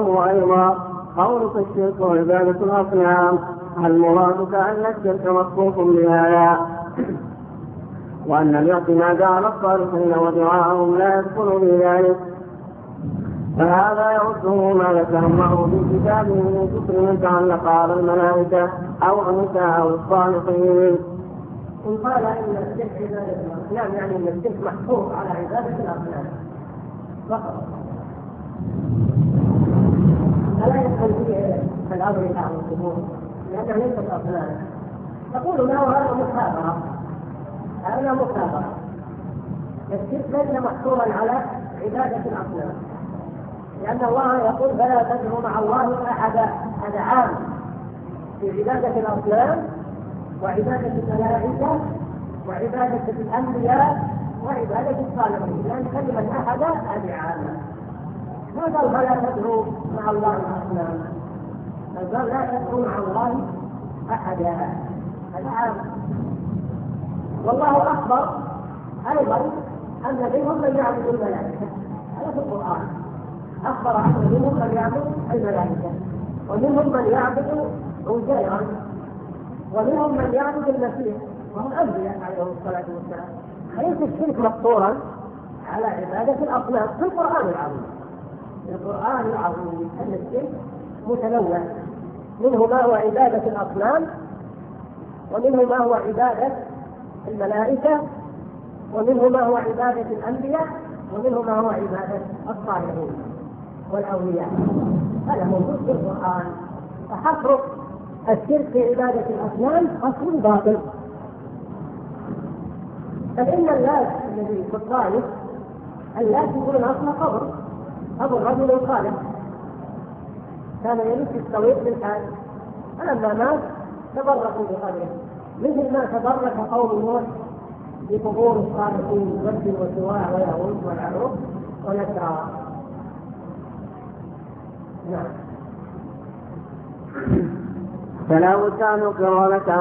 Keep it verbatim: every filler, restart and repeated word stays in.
وله أيضا قولك الشرك وعبادة الأصنام، المراد كأن الشرك مصروف بهذا، وأن الاعتماد على الصالحين ودعاءهم لا يدخل في ذلك، فهذا يرده ما ذكر الله في كتابه من ذكر من تعلق على الملائكة أو النساء أو الصالحين. إن قال إن الشرك عبادة الأصنام يعني أن الشرك محصور على عبادة الأصنام فقط، فلا يدخل في الأمر أو القبور لأنها ليست أصنام. تقول له هذا مخابرة، هذا مخابرة. الشرك ليس محصورا على عبادة الأصنام، لأن الله يقول فلا تدعوا مع الله أحدا. هذا عام في عبادة الأصنام وعبادة الملائكة وعبادة الأنبياء وعبادة الصالحين، لأن كلمة أحدا هذه عامة. ما قال فلا تدعوا مع الله أصنام، قال لا تدعوا مع الله أحدا، هذا عام. والله أخبر أيضا أن منهم من يعبد الملائكة، هذا في القرآن أخبر أن منهم من يعبد الملائكة ومنهم من يعبد عزيرا ومنهم من يعبد المسيح وهم أنبياء عليهم الصلاة والسلام. ليس الشرك مقصورا على عبادة الأصنام في القرآن العظيم. في القرآن العظيم أن الشرك متنوع، منه ما هو عبادة الأصنام ومنه ما هو عبادة الملائكة ومنه ما هو عبادة الأنبياء ومنه ما هو عبادة الصالحين والأولياء. هذا موجود في القرآن. فحصر الشرك في عبادة الأصنام حصر باطل. فإن اللات الذي في الطائف اللات يقول أصل قبر أبو الرجل الخالق كان يلف الطويل بالحال، فلما مات تبركوا بقبره مثل ما تبرك قوم نوح بقبور الصالحين ود وسواع ويهود والعروق ونسرى. نعم. فلا بد أن نقر لك